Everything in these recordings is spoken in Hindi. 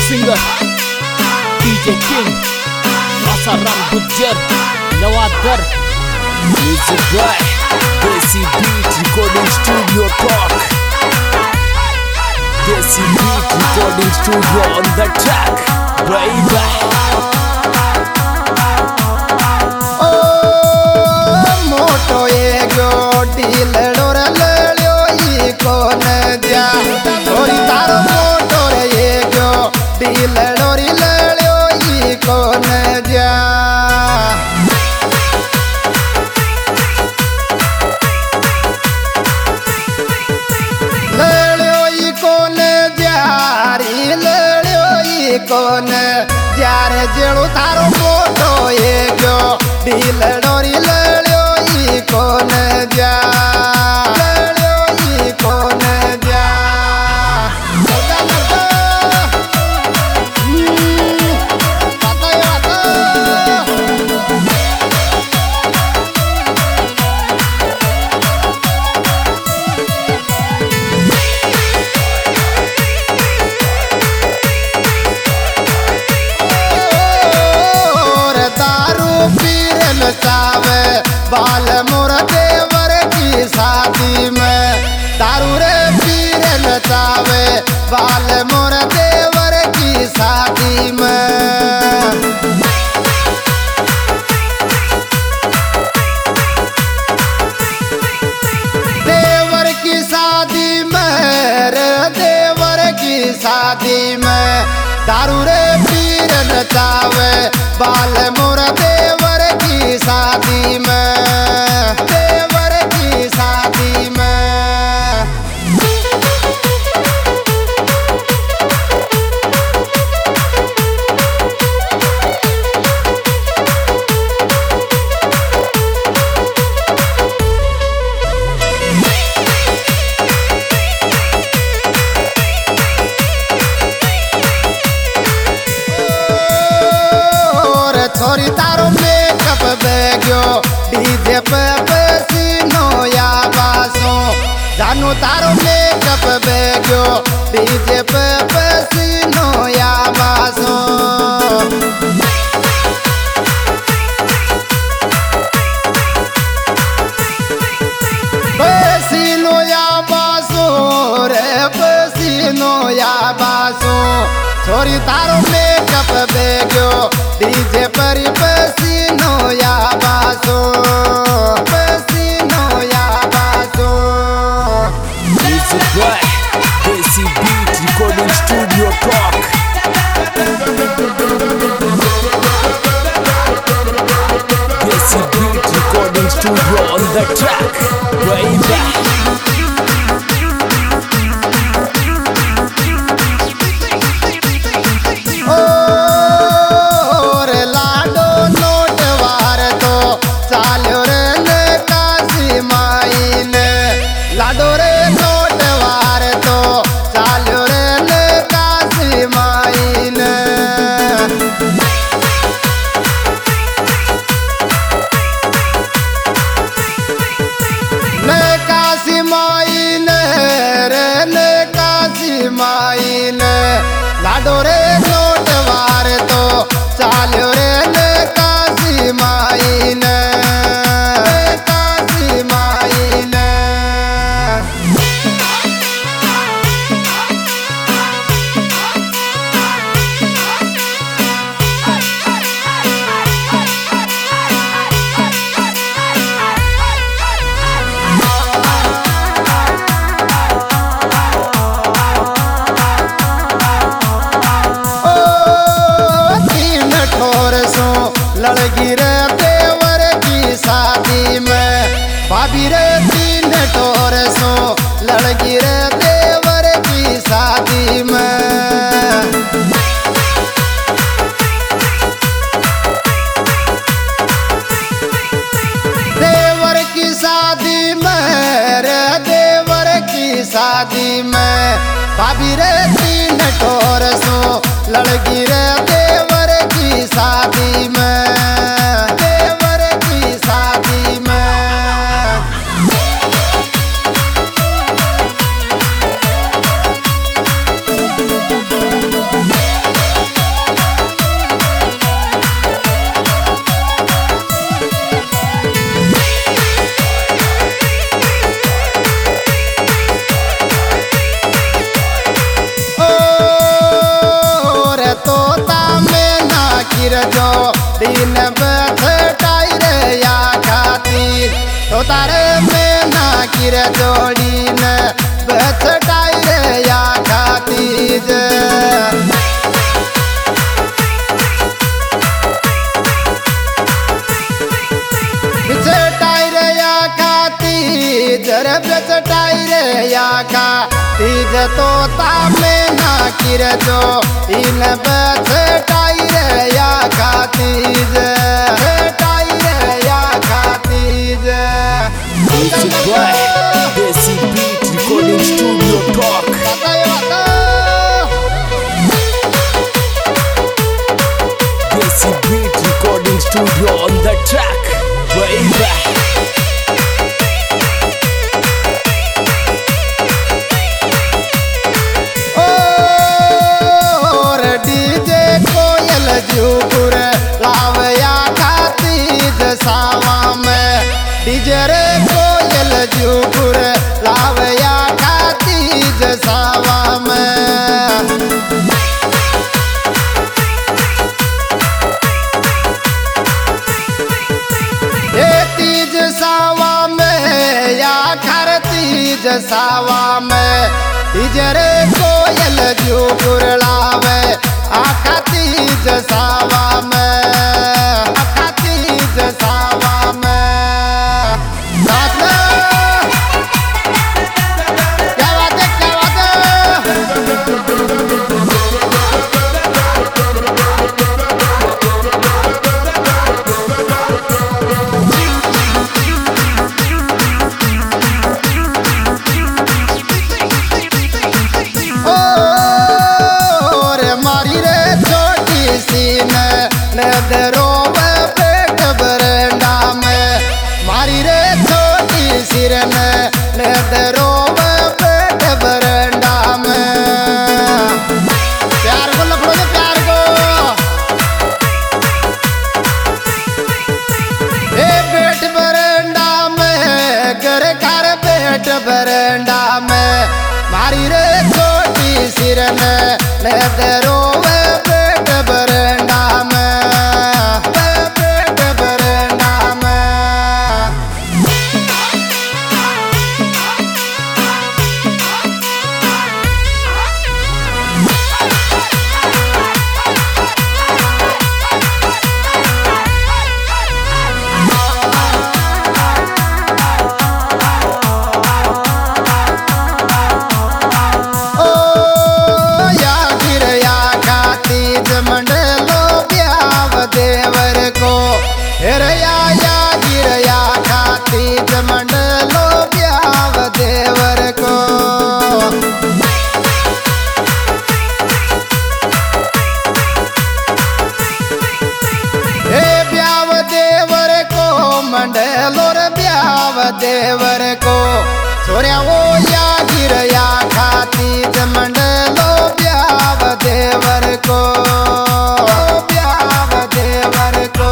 Singer DJ king Asaram Gujjar नवादर music by Desi beat recording studio talk Desi beat recording studio on the track baby मोटो एगो ढीलड़ो लड़ियो ई कोन जा छोरी तारो मोटो एगो ढीलड़ो लड़ियो ई कोन जा लड़ियो ई कोन जारी लड़ियो ई कोन जार जेड़ो तारो मोटो एगो ढीलड़ो लड़ियो ई कोन जा लड़ियो ई कोन जा चावे बाल मोर देवर की शादी में दारू रे पीर नचावे बाल मोर देवर की शादी में देवर की शादी में रे देवर की शादी में दारू रे पीर नचावे बाल मोर देवर की शादी में देवर की शादी में छोरी तारो मेकअप बेगो डीजे पे पसीनो या बासो जानू तारो मेकअप बेगो डीजे पे पसीनो या बासो पसीनो या बासो रे पसीनो या बासो छोरी तारो मेकअप बेगो डीजे पर पसीनो या बासो पसीनो या बासो music by Desi beat recording studio talk Desi beat recording studio on the track baby लाडो रे नोट वार तो चालो रे ने काशी माई ने काशी माई ने लड़की रे देवर की शादी में भाभी रे तीन टोर सो लड़की रे देवर की शादी में देवर की शादी में रे देवर की शादी में भाभी रे तीन टोर सो लड़की रे देवर की शादी में देवर की शादी में जो दिन बछटाई रे या खातिर तो तारे में ना गिर जोड़ी न बछटाई रे या खातिर बछटाई रे या खातिर जरे बछटाई रे या खातिर तो तामे ना गिर जो इन बछटाई रे या खातिर बछटाई रे या खातिर Music by Desi Beat Recording Studio Talk. Desi Beat Recording Studio on the track, baby. और डीजे कोयल जूपुर लावया खातिर सावा में डीजे रे कोयल जूपुर लावया खातिर सावा में तीज सावा में या खर तीज सावा में तीज रे कोयल जो गुरलावे आखा तीज सावा में आखा तीज सावा में साथ में क्या बात है क्या बात है रोब पेट बरंडा में मारी रे छोटी सिरन रोब पेट बरंडा में प्यार को लपड़ो ने प्यार को ए पेट बरंडा में घर घर पेट बरंडा में मारी रे छोटी सिरन रोब पेट बरंडा में मंडलो ब्याव देवर को हे ब्याव देवर को मंडलो रे ब्याव देवर को छोरिया वो या गिर या खातिर मंडलो ब्याव देवर को ब्याव देवर को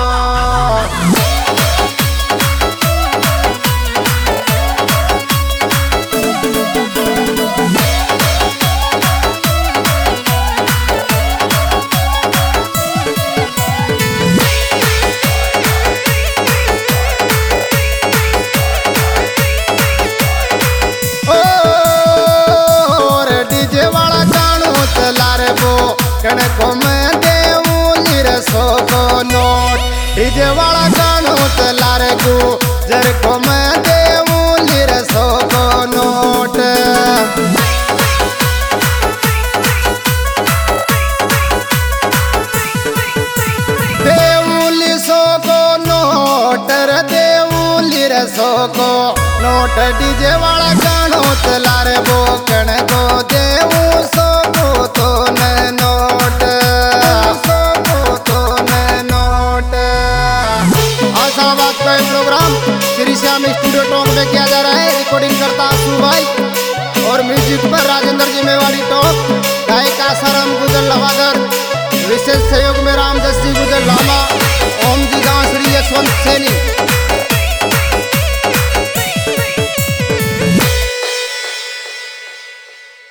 कणकों में देऊं निरसो को नोट डीजे वाला गानो तलार को जरको में देऊं निरसो को नोट देऊं लिसो को नोट देऊं लिरसो को नोट डीजे वाला गानो तलार वो कणको देऊं सो को तो note program Shri Shyam studio talk में किया जा रहा है। रिकॉर्डिंग करता आशु भाई और म्यूजिक पर राजेंद्र जी मेवाड़ी टॉक, गायक आसाराम गुजर लवादर, विशेष सहयोग में राम जस्सी गुजर लामा, ओम जी गांव श्री यशवंत सैनी।